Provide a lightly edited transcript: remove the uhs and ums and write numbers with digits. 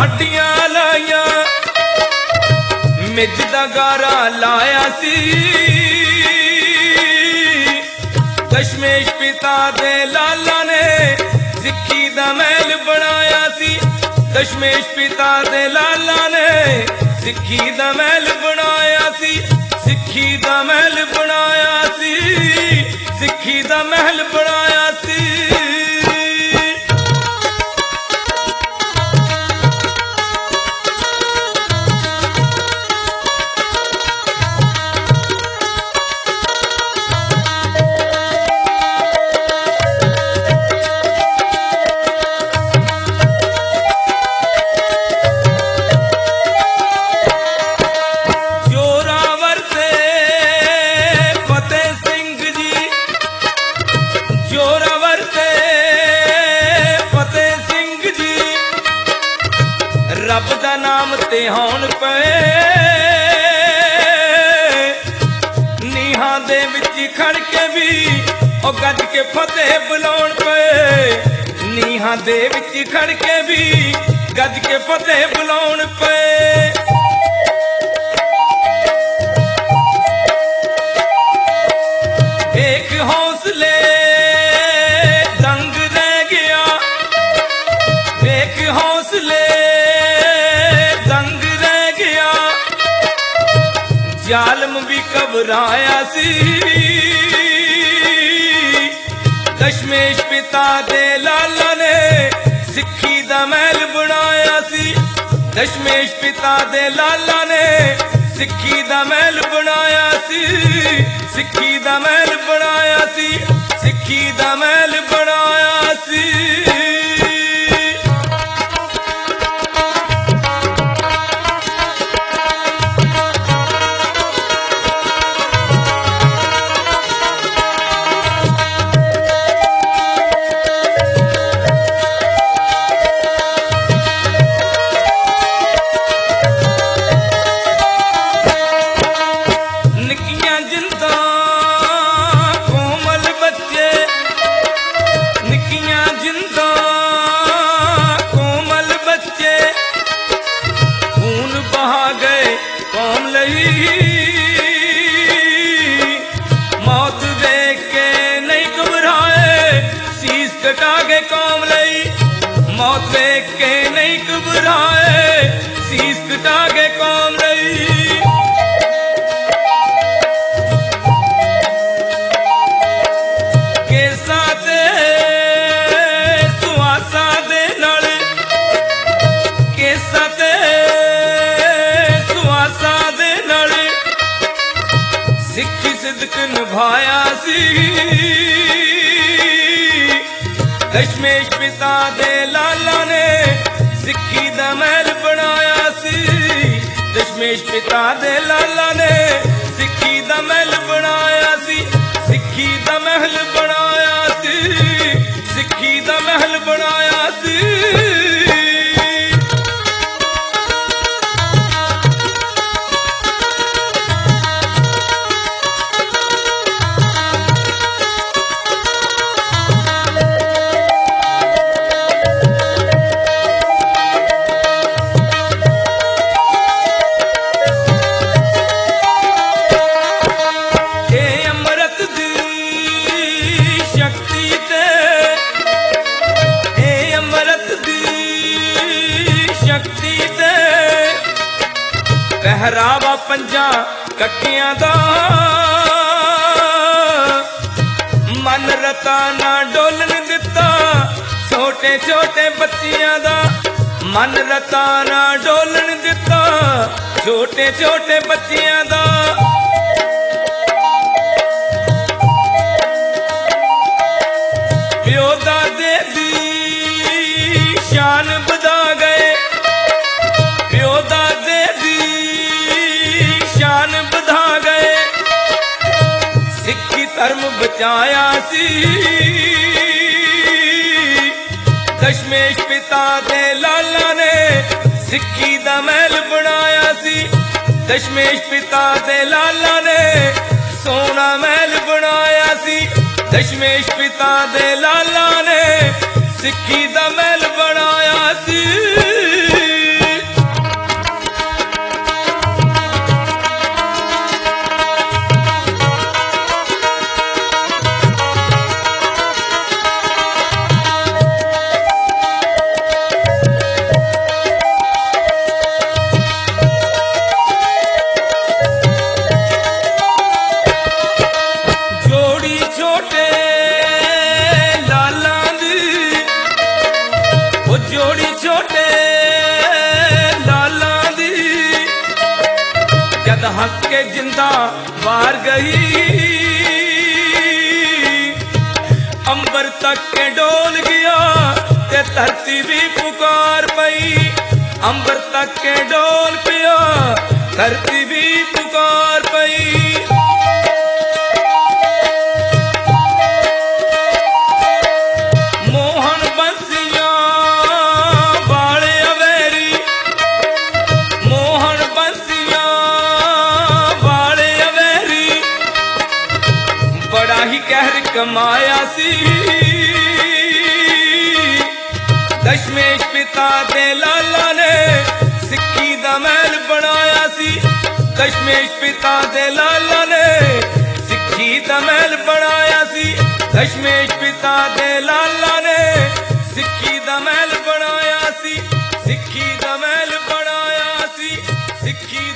हाडियां लाइया मिज दा गारा लाया सी दशमेश पिता दे लाला ने सिक्खी दा महल बनाया सी दशमेश पिता दे लाला ने सिक्खी दा महल बनाया सी सिक्खी दा महल बनाया सी सिक्खी दा महल बनाया सी रब दा नाम ते होण पे नीहां दे विच खड़ के भी ओ गज के फतेह बुलाउण पे नीहां दे विच खड़ के भी गज के फतेह बुलाउण पे एक हौसले दंग रह गया एक हौसले जालम भी घबराया सी दशमेश पिता दे लाला ने सिक्खी दा महल बनाया सी दशमेश पिता दे लाला ने सिक्खी दा महल बनाया सी सिक्खी दा महल बनाया सी सिक्खी दा महल बनाया सी मौत देख के नहीं घबराए शीश कटा के कौम लई मौत देख के नहीं घबराए शीश कटा के कौम लई केसा ते सुआसा दे नाल केसा ते सुआसा दे नाल सिक्खी सिदक निभाया सी दशमेश पिता दे लाला ने सिक्खी दा महल बनाया सी दशमेश पिता दे लाला ने सिक्खी दा महल बनाया सी सिक्खी दा महल बनाया सी सिक्खी दा महल बनाया सी पहरावा पंजा कट्टियां दा मन रता ना डोलन दिता छोटे छोटे बच्चियां दा मन रता ना डोलन दिता छोटे छोटे बच्चियां दा प्यो दादे दी शान बधा गए प्यो दादे दी शान बधा गए सिक्खी धर्म बचाया सी दशमेश पिता दे लाला ने सिक्खी दा महल बनाया सी दशमेश पिता दे लाला ने सोना महल बनाया सी दशमेश पिता दे लाला ने सिक्खी दा महल बनाया सी। के जिंदा बार गई। अंबर तक के डोल गया ते धरती भी पुकार पई। अंबर तक के डोल पिया धरती भी पुकार पई। मोहन बंसिया वाले अवेरी, मोहन बंसिया वाले अवेरी बड़ा ही कहर कमाया सी। दशमेश पिता दे लाला ने सिक्खी दा महल बनाया सी। दशमेश पिता दे लाला ने सिक्खी दा महल बनाया सी। दशमेश पिता दे लाला ने सिक्खी दा महल बनाया सी। सिक्खी दा महल बनाया सी। सिक्खी